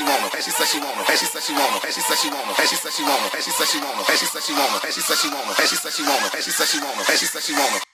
wanna, and she said she wanna, and she said she wanna, and she said she wanna, and she said she wanna, and she said she wanna, and she said she wanna, and she said she wanna, and she said she wanna, and she said she wanna, and she said she wanna, and she said she wanna.